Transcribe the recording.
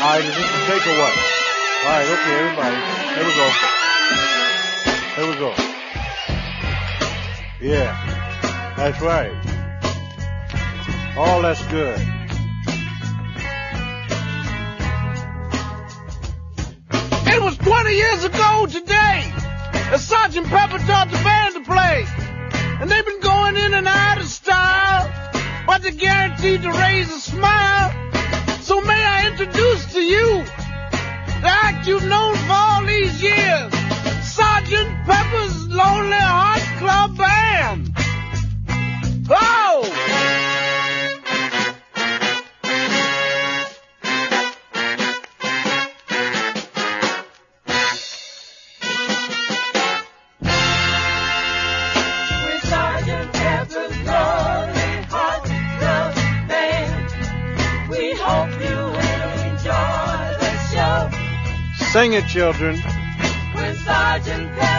right, is this a take or what? All right, okay, everybody. Here we go. Here we go. Yeah, that's right. Oh, that's good. It was 20 years ago today that Sergeant Pepper taught the band to play. And they've been going in and out of style, but they're guaranteed to raise a smile. So may I introduce to you the act you've known for all these years, Sergeant Pepper's Lonely Hearts Club Band. Oh! Sing it, children. With Sergeant Pepper.